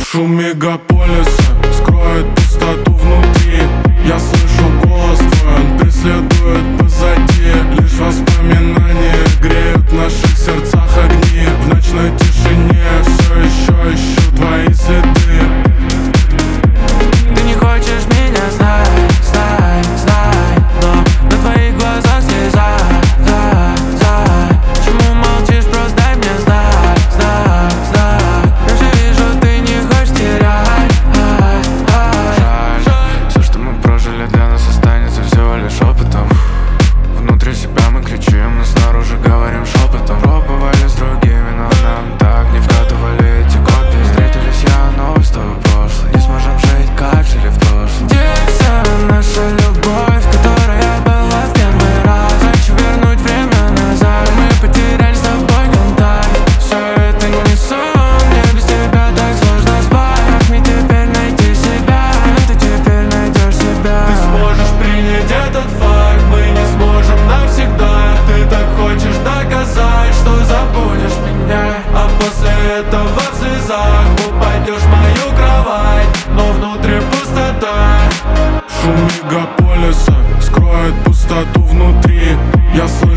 Шум мегаполиса скроет пустоту внутри. Я слышу голос твой, он преследует позади. Лишь воспоминания греют в наших сердцах огни. В ночной тишине все еще ищу твои следы. Ты не хочешь меня знать, знать, знать, но на твоих глазах слеза, Почему молчишь, просто дай мне знать, знать, знать. Я же вижу, ты не хочешь терять. Жаль, все, что мы прожили, для нас останется всего лишь опытом. Внутри себя мы кричим, но снаружи говорим шепотом. Пробовали с другими, но нам так не вкатывали эти копии. Встретились я, новый с тобой прошлый. Не сможем жить, как жили в прошлом. Где вся наша любовь, которая была в первый раз? Хочу вернуть время назад. Мы потеряли с тобой контакт. Все это не сон, мне без тебя так сложно спать. Как мне теперь найти себя? Ты теперь найдешь себя. Ты сможешь принять этот факт, мы не сможем навсегда. Ты так хочешь доказать, что забудешь меня, а после этого в слезах упадешь в мою кровать, но внутри пустота. Шум мегаполиса скроет пустоту внутри. Я